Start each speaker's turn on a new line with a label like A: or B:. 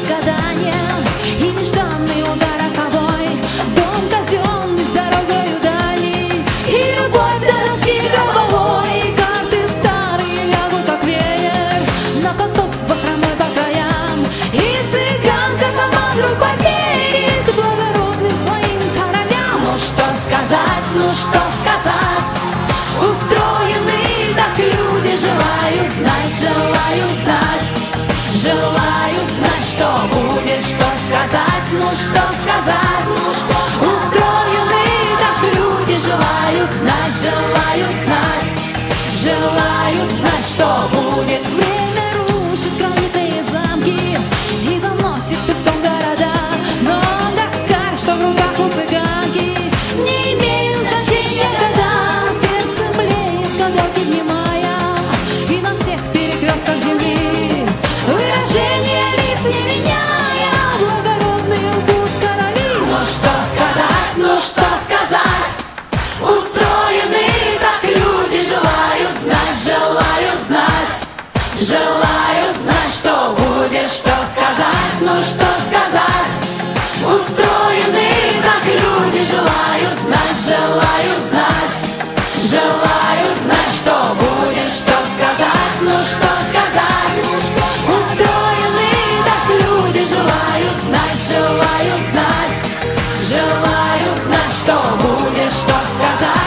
A: гадания и нежданный удар роковой. Дом казенный с дорогою дали, и любовь до доски гробовой. Карты старые лягут, как веер, на поток с бахромой по краям. И цыганка сама вдруг поверит благородным своим королям. Ну что сказать, ну что сказать, устроены так люди, желают знать, желают знать. Желают знать, что будет, что сказать, ну что сказать. Устроены так люди, желают знать, желают знать. Желают знать, что будет. Время рушит гранитные замки и заносит песком города. Но Дакар, что в руках у цыганки, не имеет значения года. Сердце блеет, когда ты внимая, и на всех перекрестках земли выражение лиц не меняя, благородные лгут короли. Ну что сказать, ну что сказать, устроены так люди, желают знать, желают знать. Желают знать, что будет, что сказать, ну что сказать. Устроены так люди, желают знать, желают знать. Желают знать, что будет, что сказать, ну что сказать. Устроены так люди, желают знать, желают знать. Желают знать, что будет, что сказать.